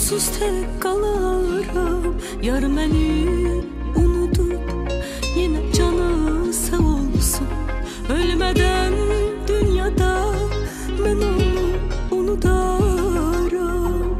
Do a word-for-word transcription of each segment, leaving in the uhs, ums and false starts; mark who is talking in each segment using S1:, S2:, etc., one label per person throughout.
S1: onsuz tek kalaram. Yar məni unutup yine canı sağ olsun. Ölmeden dünyada ben onu unudaram.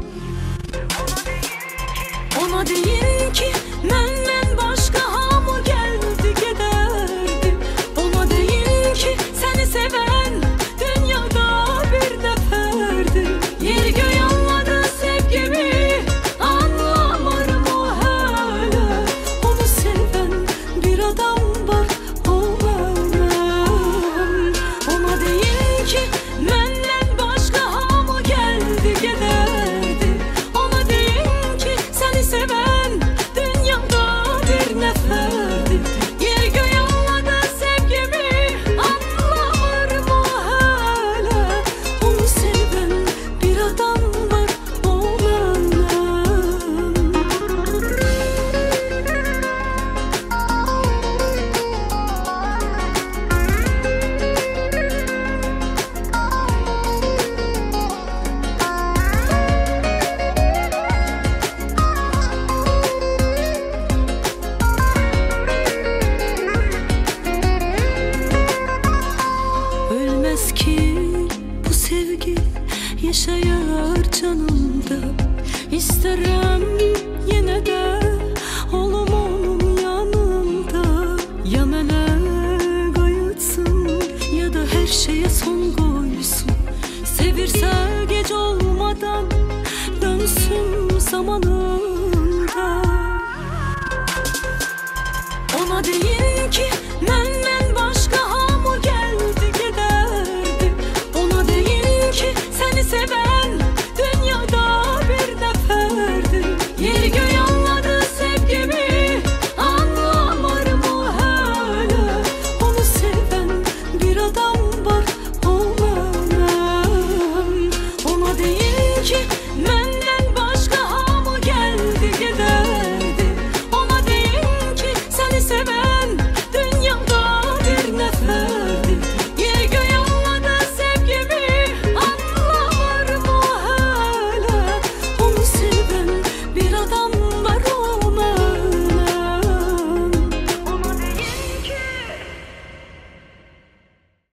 S1: Ona deyin ki menden başka hamı geldi giderdi. Ona deyin ki seni seven dünyada bir neferdi. Yer göğe anladı sevgimi, anlamadım o hala. Onu seven bir adam var, o benim. Ona deyin ki menden başka hamı geldi giderdi. Ona deyin ki seni seven dünyada bir neferdi. Yer göğe anladı sevgimi, anlamadım o hala. Onu seven bir adam var, o benim. Ölmez ki bu sevgi, yaşayar canımda. İsterim yine de olum onun yanımda. Ya mene qayıtsın ya da her şeye son koysun. Sevirse gece olmadan dönsün zamanında. Ona deyin ki menden başka hamı geldi giderdi. Ona deyin ki seni seven dünyada bir neferdi. Yer göğe anladı sevgimi, anlamadım o hala. Onu seven bir adam var,